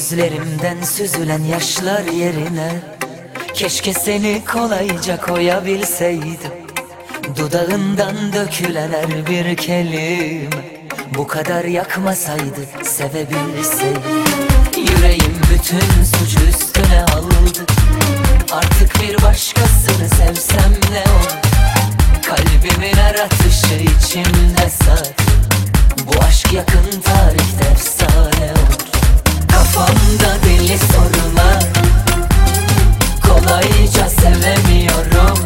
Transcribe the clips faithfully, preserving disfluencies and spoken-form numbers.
Gözlerimden süzülen yaşlar yerine keşke seni kolayca koyabilseydim. Dudağından dökülen her bir kelime bu kadar yakmasaydı, sevebilseydim. Yüreğim bütün suçu üstüne aldı. Artık bir başkasını sevsem ne olur? Kalbimin her atışı içimde saklı. Bu aşk yakın tarihte efsane olur. Kafamda deli sorular, kolayca sevemiyorum.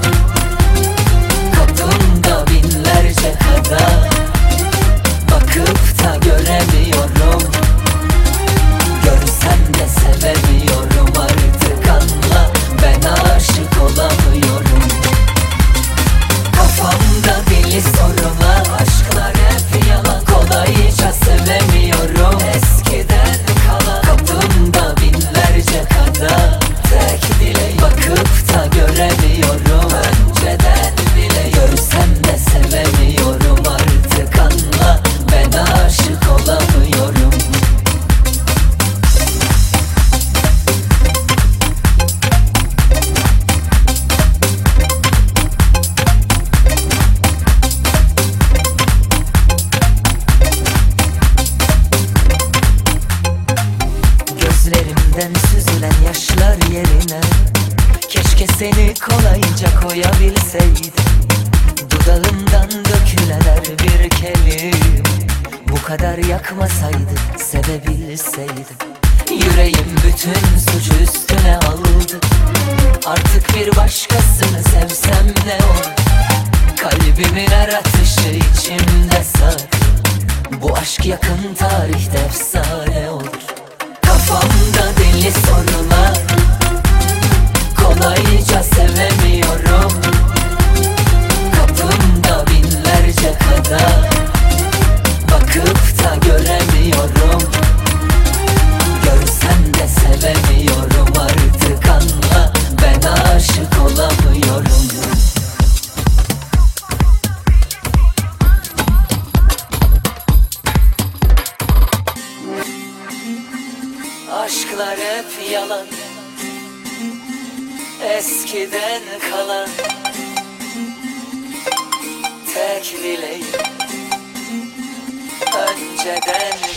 Kapımda binlerce kadar, bakıp da göremiyorum. Görsem de sevemiyorum, artık anla, ben aşık olamıyorum. Kafamda deli sorular, aşklar hep yalan, kolayca sevemiyorum. Eskiden kalan, kapımda binlerce kadar, tek dileğim bakıp da göremiyorum. Önceden bile görsem de sevemiyorum, artık anla, ben aşık olamıyorum. Gözlerimden süzülen yaşlar yerine keşke seni kolayca koyabilseydim. Dudağımdan dökülen her bir kelime bu kadar yakmasaydı, sevebilseydim. Yüreğim bütün suçu üstüne aldı. Artık bir başkasını sevsem ne olur? Kalbimin her atışı içimde saklı. Bu aşk yakın tarihte efsane olur. Kafamda deli sorular, kolayca sevemiyorum. Kapımda binlerce kadar, bakıp da göremiyorum. Görsem de sevemiyorum, artık anla, ben aşık olamıyorum. Aşklar hep yalan, eskiden kalan, tek dileğim önceden